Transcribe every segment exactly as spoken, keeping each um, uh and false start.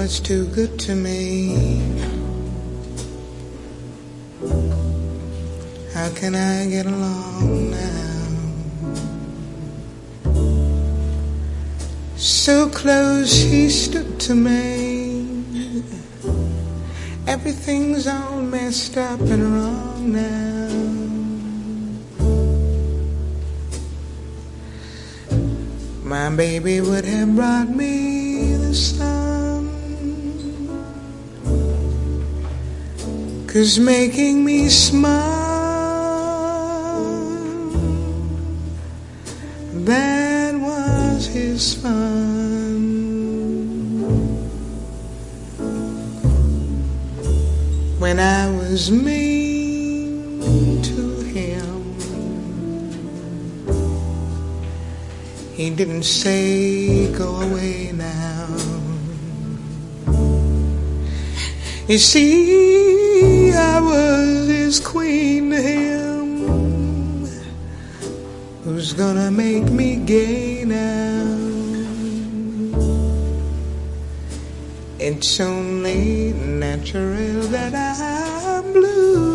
was too good to me. How can I get along now? So close he stood to me. Everything's all messed up and wrong now. My baby would have brought me the sun, 'cause making me smile, that was his fun. When I was mean to him, he didn't say go away now. You see, I was his queen to him. Who's gonna make me gay now? It's only natural that I'm blue,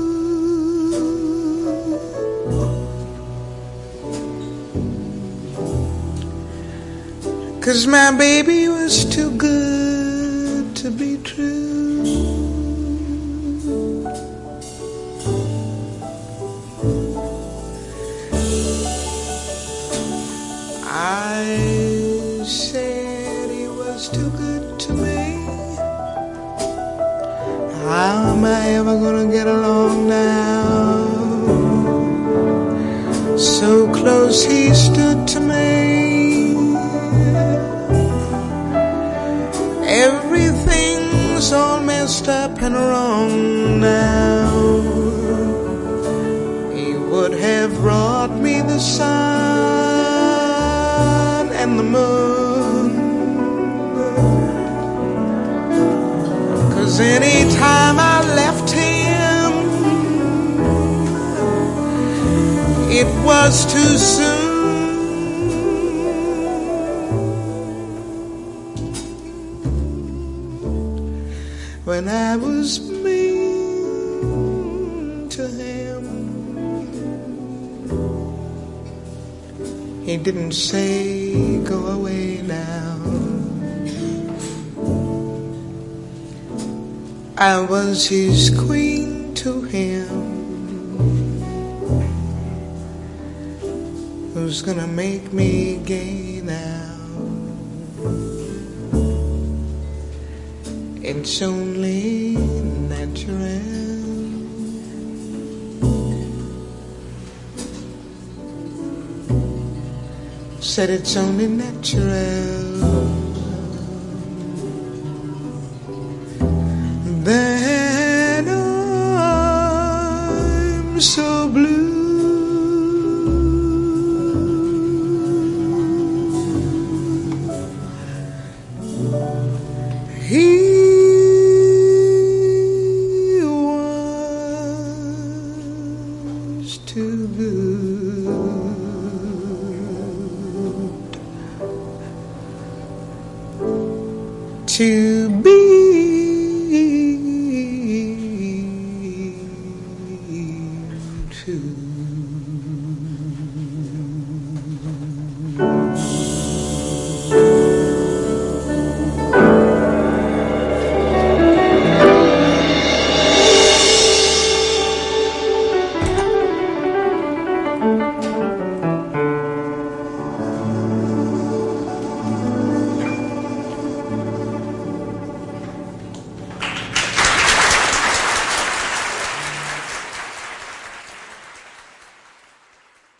'cause my baby was too good to be true. I said he was too good to me. How am I ever gonna get along now? So close he stood to me. Everything's all messed up and wrong now. He would have brought me the sun and the moon, 'cause any time I left him, it was too soon. When I was mean to him, he didn't say go away now. I was his queen to him. Who's gonna make me gay now? It's only natural. Said it's only natural that I'm so blue. He was too good to